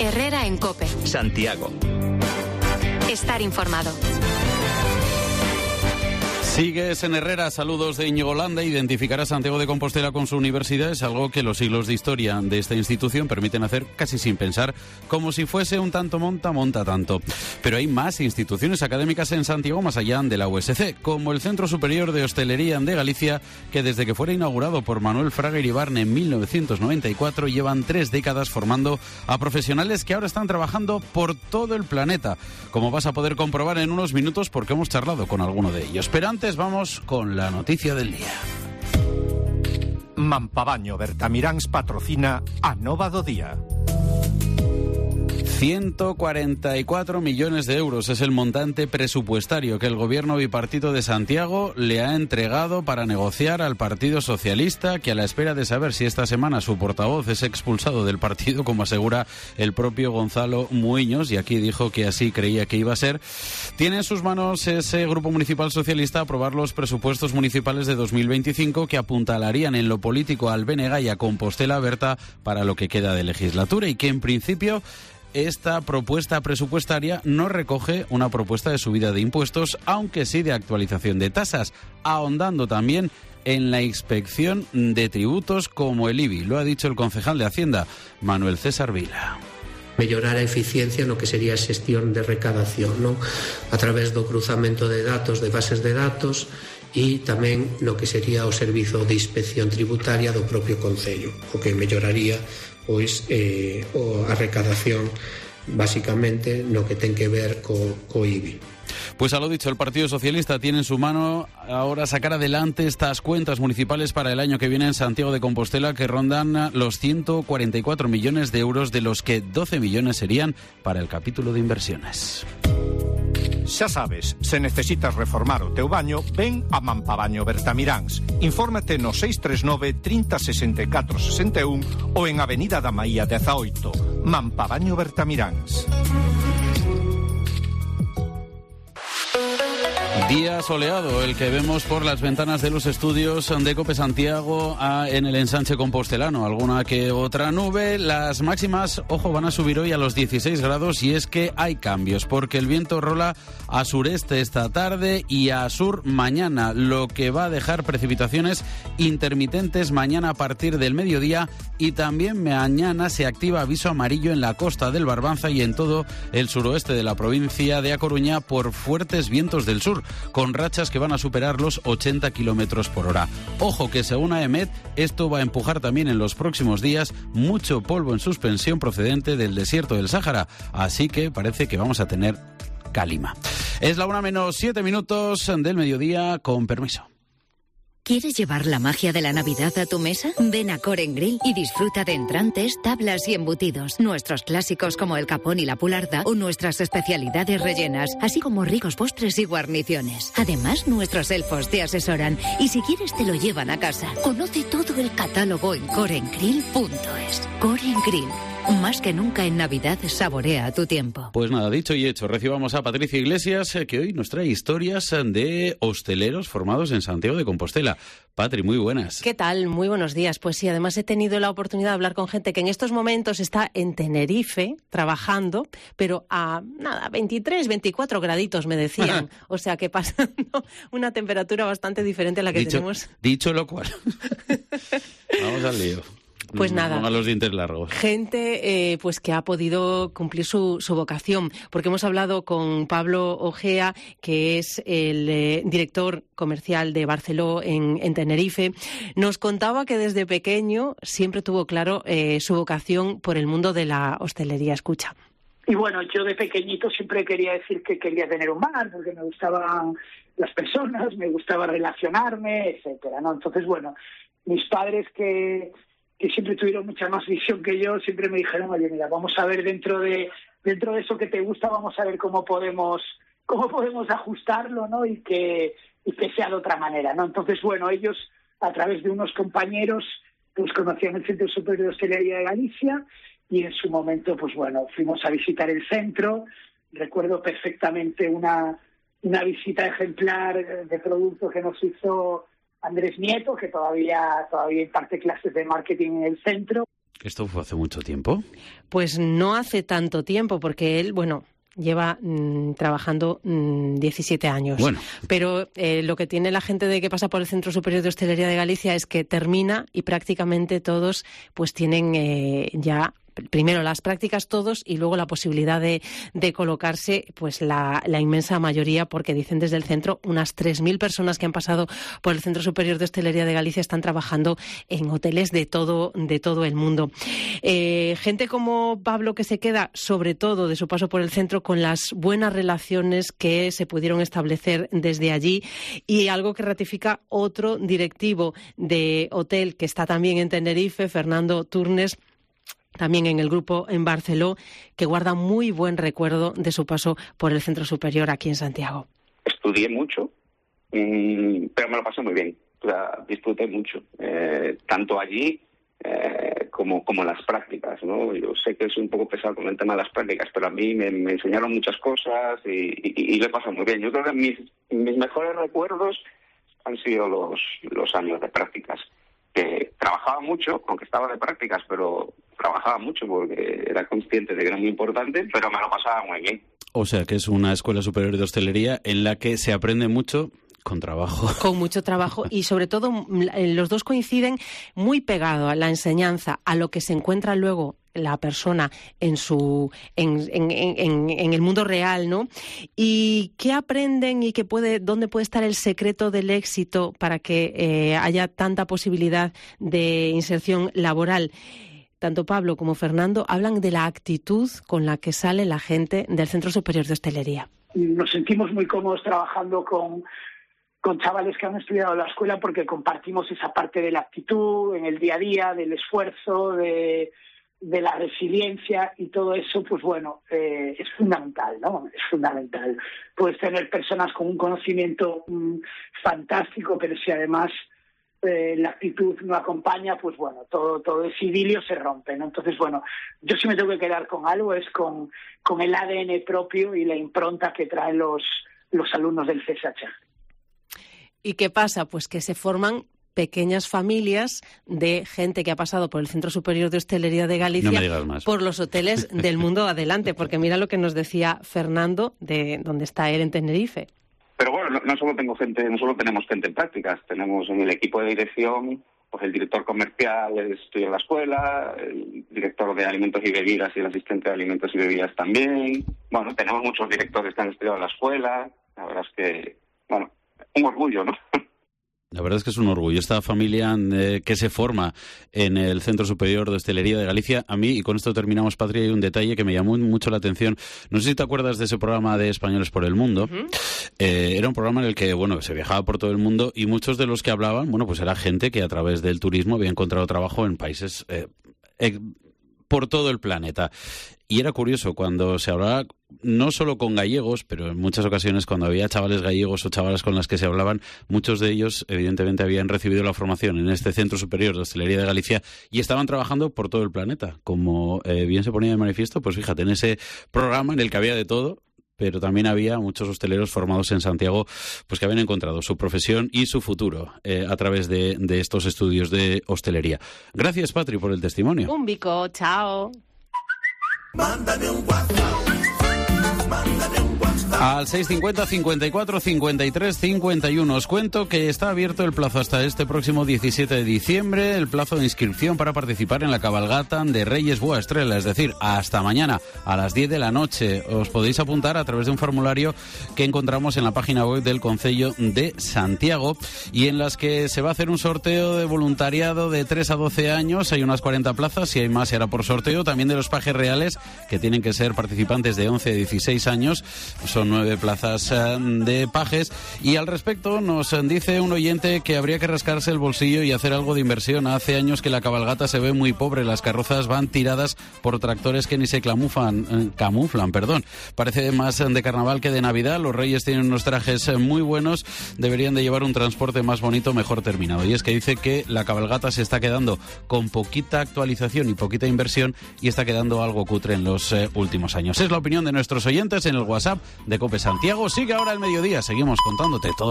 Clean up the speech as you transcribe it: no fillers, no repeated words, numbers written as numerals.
Herrera en COPE. Santiago. Estar informado. Sigues en Herrera, saludos de Íñigo Landa. Identificar a Santiago de Compostela con su universidad es algo que los siglos de historia de esta institución permiten hacer casi sin pensar, como si fuese un tanto monta tanto. Pero hay más instituciones académicas en Santiago más allá de la USC, como el Centro Superior de Hostelería de Galicia, que desde que fuera inaugurado por Manuel Fraga Iribarne en 1994 llevan 3 décadas formando a profesionales que ahora están trabajando por todo el planeta, como vas a poder comprobar en unos minutos porque hemos charlado con alguno de ellos. Pero antes vamos con la noticia del día. Mampabaño Bertamiráns patrocina a Nova do Día. 144 millones de euros es el montante presupuestario que el gobierno bipartito de Santiago le ha entregado para negociar al Partido Socialista, que a la espera de saber si esta semana su portavoz es expulsado del partido, como asegura el propio Gonzalo Muiños, y aquí dijo que así creía que iba a ser, tiene en sus manos ese Grupo Municipal Socialista aprobar los presupuestos municipales de 2025 que apuntalarían en lo político al BNG y a Compostela Berta para lo que queda de legislatura, y que en principio esta propuesta presupuestaria no recoge una propuesta de subida de impuestos, aunque sí de actualización de tasas, ahondando también en la inspección de tributos como el IBI. Lo ha dicho el concejal de Hacienda, Manuel César Vila. Mellorar a eficiencia no que sería a xestión de recadación, non? A través do cruzamento de datos, de bases de datos, e tamén no que sería o servizo de inspección tributaria do propio Concello, o que melloraría pois a recadación basicamente no que ten que ver co IBI. Pues a lo dicho, el Partido Socialista tiene en su mano ahora sacar adelante estas cuentas municipales para el año que viene en Santiago de Compostela, que rondan los 144 millones de euros, de los que 12 millones serían para el capítulo de inversiones. Xa sabes, se necesitas reformar o teu baño, ven a Mampabaño Bertamiráns. Infórmate no 639 30 64 61 ou en Avenida da Maía 18. Mampabaño Bertamiráns. Día soleado, el que vemos por las ventanas de los estudios de COPE Santiago en el ensanche compostelano. Alguna que otra nube. Las máximas, ojo, van a subir hoy a los 16 grados, y es que hay cambios, porque el viento rola a sureste esta tarde y a sur mañana, lo que va a dejar precipitaciones intermitentes mañana a partir del mediodía, y también mañana se activa aviso amarillo en la costa del Barbanza y en todo el suroeste de la provincia de A Coruña por fuertes vientos del sur, con rachas que van a superar los 80 kilómetros por hora. Ojo que según AEMET, esto va a empujar también en los próximos días mucho polvo en suspensión procedente del desierto del Sáhara, así que parece que vamos a tener calima. Es la 1:07 del mediodía, con permiso. ¿Quieres llevar la magia de la Navidad a tu mesa? Ven a Core & Grill y disfruta de entrantes, tablas y embutidos, nuestros clásicos como el capón y la pularda, o nuestras especialidades rellenas, así como ricos postres y guarniciones. Además, nuestros elfos te asesoran y si quieres te lo llevan a casa. Conoce todo el catálogo en coreandgrill.es. Core & Grill. Más que nunca en Navidad, saborea tu tiempo. Pues nada, dicho y hecho, recibamos a Patricia Iglesias, que hoy nos trae historias de hosteleros formados en Santiago de Compostela. Patri, muy buenas. ¿Qué tal? Muy buenos días. Pues sí, además he tenido la oportunidad de hablar con gente que en estos momentos está en Tenerife trabajando, pero a 23, 24 graditos me decían. O sea que pasando una temperatura bastante diferente a la que tenemos. Dicho lo cual. Vamos al lío. Pues nada, pongan los dientes largos. Gente pues que ha podido cumplir su vocación, porque hemos hablado con Pablo Ojea, que es el director comercial de Barceló en Tenerife. Nos contaba que desde pequeño siempre tuvo claro su vocación por el mundo de la hostelería. Escucha. Y bueno, yo de pequeñito siempre quería decir que quería tener un bar, porque me gustaban las personas, me gustaba relacionarme, etcétera, ¿no? Entonces, bueno, mis padres que siempre tuvieron mucha más visión que yo, siempre me dijeron, oye, mira, vamos a ver dentro de eso que te gusta, vamos a ver cómo podemos ajustarlo, ¿no? Y que sea de otra manera, ¿no? Entonces, bueno, ellos, a través de unos compañeros, pues conocían el Centro Superior de Hostelería de Galicia, y en su momento, pues bueno, fuimos a visitar el centro. Recuerdo perfectamente una visita ejemplar de producto que nos hizo Andrés Nieto, que todavía imparte clases de marketing en el centro. ¿Esto fue hace mucho tiempo? Pues no hace tanto tiempo, porque él, lleva trabajando 17 años. Bueno. Pero lo que tiene la gente de que pasa por el Centro Superior de Hostelería de Galicia es que termina y prácticamente todos pues tienen ya primero las prácticas todos y luego la posibilidad de colocarse pues la inmensa mayoría, porque dicen desde el centro unas 3.000 personas que han pasado por el Centro Superior de Hostelería de Galicia están trabajando en hoteles de todo el mundo. Gente como Pablo, que se queda sobre todo de su paso por el centro con las buenas relaciones que se pudieron establecer desde allí, y algo que ratifica otro directivo de hotel que está también en Tenerife, Fernando Turnes, también en el grupo en Barceló, que guarda muy buen recuerdo de su paso por el Centro Superior aquí en Santiago. Estudié mucho, pero me lo pasé muy bien. O sea, disfruté mucho, tanto allí como en las prácticas, ¿no? Yo sé que es un poco pesado con el tema de las prácticas, pero a mí me enseñaron muchas cosas y lo he pasado muy bien. Yo creo que mis mejores recuerdos han sido los años de prácticas. Que trabajaba mucho, aunque estaba de prácticas, pero trabajaba mucho porque era consciente de que era muy importante, pero me lo pasaba muy bien. O sea, que es una escuela superior de hostelería en la que se aprende mucho con trabajo. Con mucho trabajo, y sobre todo los dos coinciden muy pegado a la enseñanza, a lo que se encuentra luego la persona en el mundo real, ¿no? ¿Y qué aprenden y dónde puede estar el secreto del éxito para que haya tanta posibilidad de inserción laboral? Tanto Pablo como Fernando hablan de la actitud con la que sale la gente del Centro Superior de Hostelería. Nos sentimos muy cómodos trabajando con chavales que han estudiado en la escuela, porque compartimos esa parte de la actitud en el día a día, del esfuerzo, de la resiliencia, y todo eso, pues bueno, es fundamental, ¿no? Es fundamental. Puedes tener personas con un conocimiento fantástico, pero si además la actitud no acompaña, pues bueno, todo ese idilio se rompe, ¿no? Entonces, bueno, yo sí me tengo que quedar con algo, es con el ADN propio y la impronta que traen los alumnos del CSH. ¿Y qué pasa? Pues que se forman pequeñas familias de gente que ha pasado por el Centro Superior de Hostelería de Galicia, no me digas más, por los hoteles del mundo adelante, porque mira lo que nos decía Fernando de donde está él en Tenerife. Pero bueno, no solo tenemos gente en prácticas, tenemos en el equipo de dirección, pues el director comercial estudia en la escuela, el director de alimentos y bebidas y el asistente de alimentos y bebidas también. Bueno, tenemos muchos directores que han estudiado en la escuela. La verdad es que, bueno, un orgullo, ¿no? La verdad es que es un orgullo esta familia que se forma en el Centro Superior de Hostelería de Galicia. A mí, y con esto terminamos, Patria, hay un detalle que me llamó mucho la atención. No sé si te acuerdas de ese programa de Españoles por el Mundo. Uh-huh. Era un programa en el que, se viajaba por todo el mundo, y muchos de los que hablaban, pues era gente que a través del turismo había encontrado trabajo en países por todo el planeta. Y era curioso cuando se hablaba no solo con gallegos, pero en muchas ocasiones cuando había chavales gallegos o chavalas con las que se hablaban, muchos de ellos evidentemente habían recibido la formación en este Centro Superior de Hostelería de Galicia y estaban trabajando por todo el planeta. Como bien se ponía de manifiesto, pues fíjate, en ese programa en el que había de todo, pero también había muchos hosteleros formados en Santiago, pues que habían encontrado su profesión y su futuro a través de estos estudios de hostelería. Gracias, Patri, por el testimonio. Un bico, chao. Mándame un WhatsApp. Mándame un WhatsApp. Al 650 54 53 51. Os cuento que está abierto el plazo hasta este próximo 17 de diciembre, el plazo de inscripción para participar en la cabalgata de Reyes Boa Estrella, es decir, hasta mañana a las 10 de la noche. Os podéis apuntar a través de un formulario que encontramos en la página web del Concello de Santiago y en las que se va a hacer un sorteo de voluntariado de 3 a 12 años. Hay unas 40 plazas, si hay más será por sorteo. También de los pajes reales, que tienen que ser participantes de 11 a 16 años. Son 9 plazas de pajes, y al respecto nos dice un oyente que habría que rascarse el bolsillo y hacer algo de inversión. Hace años que la cabalgata se ve muy pobre, las carrozas van tiradas por tractores que ni se camuflan, parece más de carnaval que de Navidad. Los reyes tienen unos trajes muy buenos, deberían de llevar un transporte más bonito, mejor terminado. Y es que dice que la cabalgata se está quedando con poquita actualización y poquita inversión y está quedando algo cutre en los últimos años. Es la opinión de nuestros oyentes en el WhatsApp de COPE Santiago. Sigue ahora el mediodía, seguimos contándote todo.